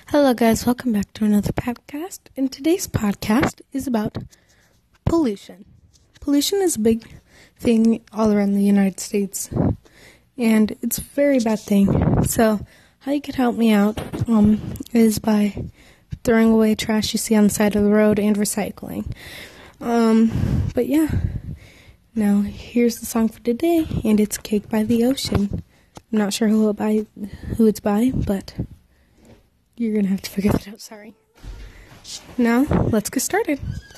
Hello guys, welcome back to another podcast. And today's podcast is about pollution. Pollution is a big thing all around the United States, and it's a very bad thing. So how you could help me out is by throwing away trash you see on the side of the road and recycling. But yeah, now here's the song for today, and it's Cake by the Ocean. I'm not sure who it's by, but you're going to have to figure that out, sorry. Now, let's get started.